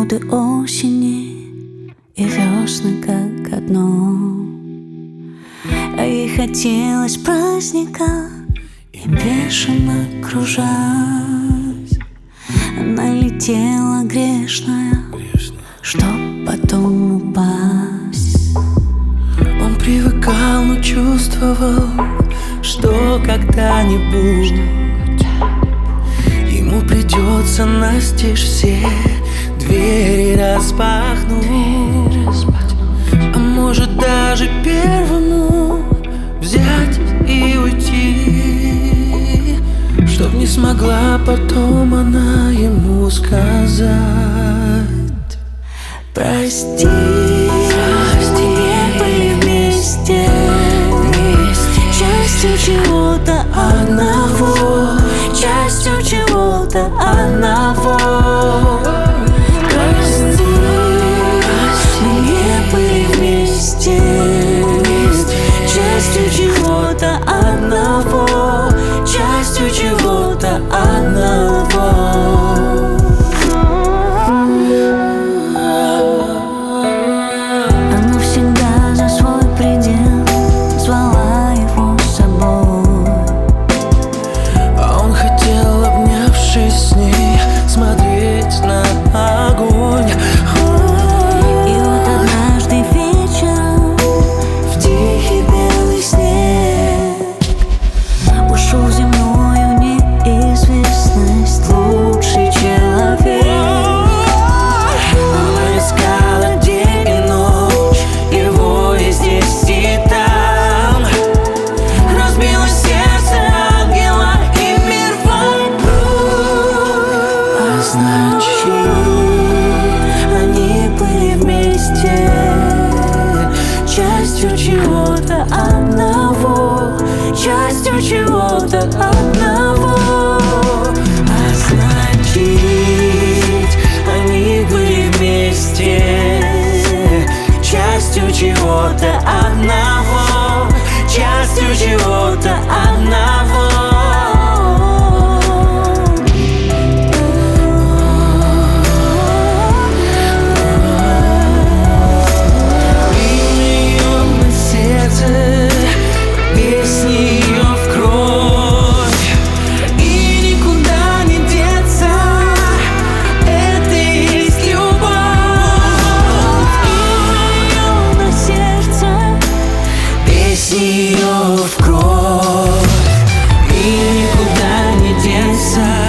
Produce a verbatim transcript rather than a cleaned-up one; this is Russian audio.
годы осени и весны как одно. А ей хотелось праздника, и бешено кружась она летела грешная, чтоб потом упасть. Он привыкал, но чувствовал, что когда-нибудь ему придется настежь все двери распахнуть. А может даже первому взять и уйти, чтоб не смогла потом она ему сказать: прости, прости, не были вместе, вместе, частью чего-то одного, частью чего-то одного. Прости, прости, не были вместе, вместе, частью чего-то одного, частью чего-то одного. С ней смотреть на огонь. И вот однажды вечером в тихий белый снег ушел в земную неизвестность лучший человек. Она искала день и ночь, его и здесь, и там. Разбилось сердце ангела, и мир вокруг. Значит, они были вместе, частью чего-то одного, частью чего-то одного. А значит, они были вместе, частью чего-то одного, частью чего-то одного. Ее в кровь, и никуда не деться.